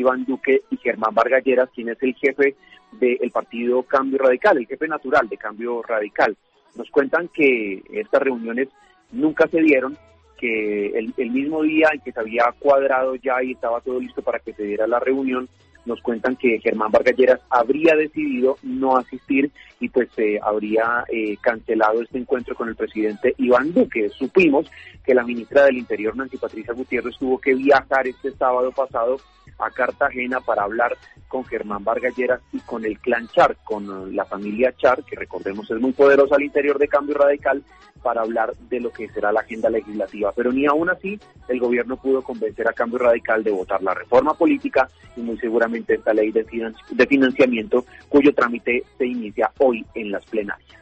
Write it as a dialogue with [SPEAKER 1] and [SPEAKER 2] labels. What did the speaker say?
[SPEAKER 1] Iván Duque y Germán Vargas Lleras, quien es el jefe del partido Cambio Radical, el jefe natural de Cambio Radical. Nos cuentan que estas reuniones nunca se dieron, que el mismo día en que se había cuadrado ya y estaba todo listo para que se diera la reunión, nos cuentan que Germán Vargas Lleras habría decidido no asistir y pues habría cancelado este encuentro con el presidente Iván Duque. Supimos que la ministra del Interior, Nancy Patricia Gutiérrez, tuvo que viajar este sábado pasado a Cartagena para hablar con Germán Vargas Lleras y con el clan Char, con la familia Char, que recordemos es muy poderosa al interior de Cambio Radical, para hablar de lo que será la agenda legislativa. Pero ni aún así el gobierno pudo convencer a Cambio Radical de votar la reforma política y muy seguramente esta ley de financiamiento, cuyo trámite se inicia hoy en las plenarias.